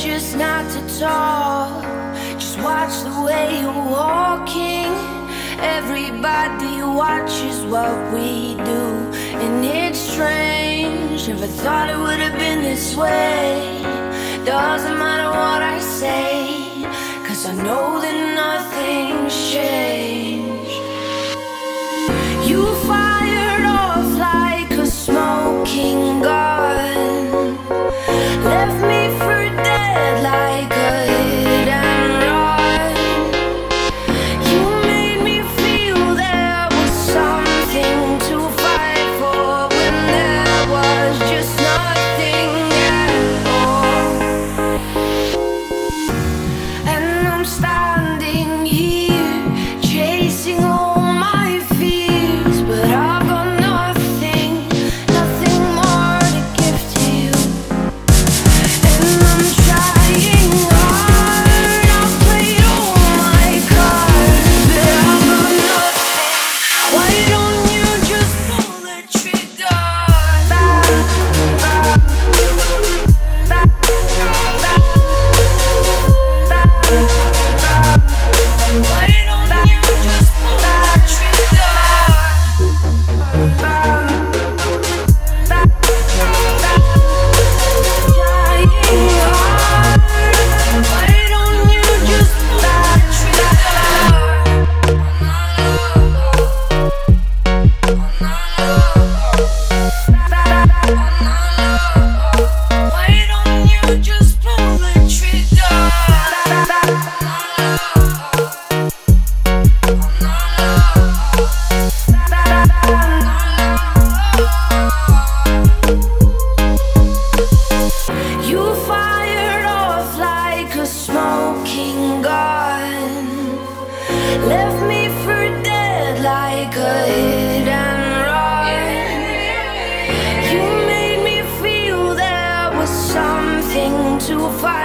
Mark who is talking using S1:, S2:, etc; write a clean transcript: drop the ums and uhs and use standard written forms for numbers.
S1: just not to talk. Just watch the way you're walking. Everybody watches what we do, and it's strange. Never thought it would have been this way. Doesn't matter what I say, 'cause I know that nothing's changed. You fired off like a smoking gun, left me for dead like a hit and run. You made me feel there was something to fight for when there was just nothing at all. And I'm standing here chasing all my fears, but I've got nothing, nothing more to give to you. And I'm trying hard, I've played all my cards, but I've got nothing. Why don't you just pull the trigger? Why don't you just pull the trigger? Why don't you just pull the Why don't you just pull the trigger? You fired off like a smoking gun, left me for dead like a hit and run. You made me feel there was something to fight